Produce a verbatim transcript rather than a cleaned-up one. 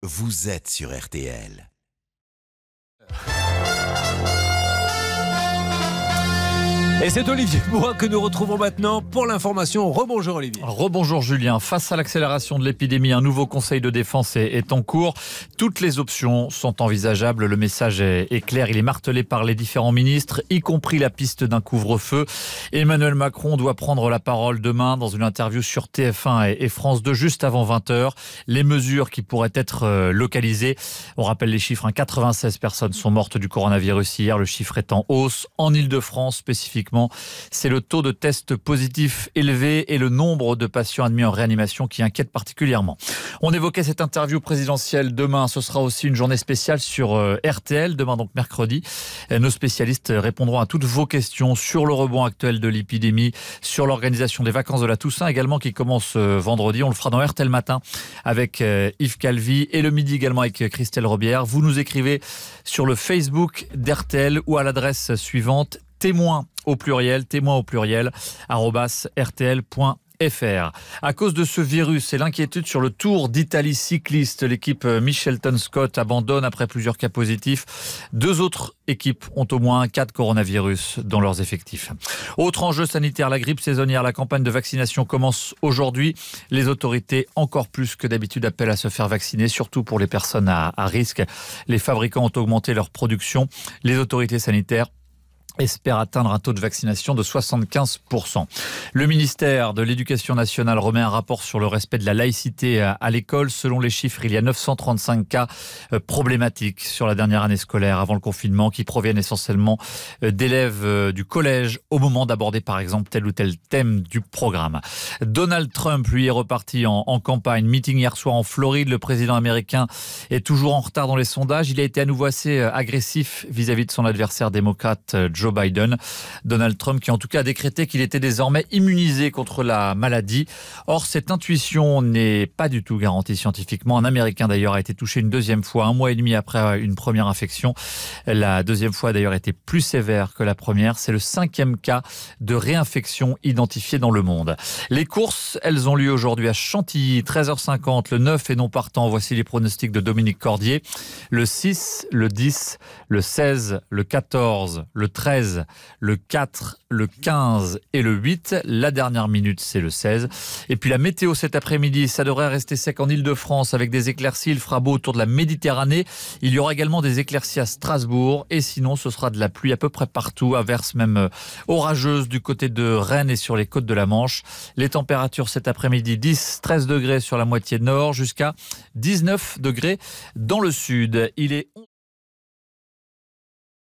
vous êtes sur R T L. Et c'est Olivier Bois que nous retrouvons maintenant pour l'information. Rebonjour Olivier. Rebonjour Julien. Face à l'accélération de l'épidémie, un nouveau conseil de défense est, est en cours. Toutes les options sont envisageables. Le message est, est clair. Il est martelé par les différents ministres, y compris la piste d'un couvre-feu. Emmanuel Macron doit prendre la parole demain dans une interview sur T F un et, et France deux juste avant vingt heures. Les mesures qui pourraient être euh, localisées. On rappelle les chiffres. Hein, quatre-vingt-seize personnes sont mortes du coronavirus hier. Le chiffre est en hausse. En Ile-de-France spécifiquement, c'est le taux de tests positifs élevé et le nombre de patients admis en réanimation qui inquiète particulièrement. On évoquait cette interview présidentielle demain. Ce sera aussi une journée spéciale sur R T L. Demain, donc mercredi, nos spécialistes répondront à toutes vos questions sur le rebond actuel de l'épidémie, sur l'organisation des vacances de la Toussaint également qui commence vendredi. On le fera dans R T L Matin avec Yves Calvi et le midi également avec Christelle Robière. Vous nous écrivez sur le Facebook d'R T L ou à l'adresse suivante témoin au pluriel, témoin au pluriel, arobase r t l point f r. À cause de ce virus et l'inquiétude sur le Tour d'Italie cycliste, l'équipe Michelton Scott abandonne après plusieurs cas positifs. Deux autres équipes ont au moins un cas de coronavirus dans leurs effectifs. Autre enjeu sanitaire, la grippe saisonnière. La campagne de vaccination commence aujourd'hui. Les autorités, encore plus que d'habitude, appellent à se faire vacciner, surtout pour les personnes à, à risque. Les fabricants ont augmenté leur production. Les autorités sanitaires espère atteindre un taux de vaccination de soixante-quinze pour cent. Le ministère de l'Éducation nationale remet un rapport sur le respect de la laïcité à l'école. Selon les chiffres, il y a neuf cent trente-cinq cas problématiques sur la dernière année scolaire avant le confinement qui proviennent essentiellement d'élèves du collège au moment d'aborder par exemple tel ou tel thème du programme. Donald Trump, lui, est reparti en, en campagne. Meeting hier soir en Floride. Le président américain est toujours en retard dans les sondages. Il a été à nouveau assez agressif vis-à-vis de son adversaire démocrate Joe Biden. Donald Trump qui en tout cas a décrété qu'il était désormais immunisé contre la maladie. Or, cette intuition n'est pas du tout garantie scientifiquement. Un Américain d'ailleurs a été touché une deuxième fois, un mois et demi après une première infection. La deuxième fois d'ailleurs était plus sévère que la première. C'est le cinquième cas de réinfection identifié dans le monde. Les courses, elles ont lieu aujourd'hui à Chantilly, treize heures cinquante, le neuf est non partant. Voici les pronostics de Dominique Cordier. Le six, le dix, le seize, le quatorze, le treize, le quatre, le quinze et le huit. La dernière minute, c'est le seize. Et puis la météo cet après-midi, ça devrait rester sec en Ile-de-France avec des éclaircies. Il fera beau autour de la Méditerranée. Il y aura également des éclaircies à Strasbourg. Et sinon, ce sera de la pluie à peu près partout. Averse même orageuse du côté de Rennes et sur les côtes de la Manche. Les températures cet après-midi, dix, treize degrés sur la moitié nord jusqu'à dix-neuf degrés dans le sud. Il est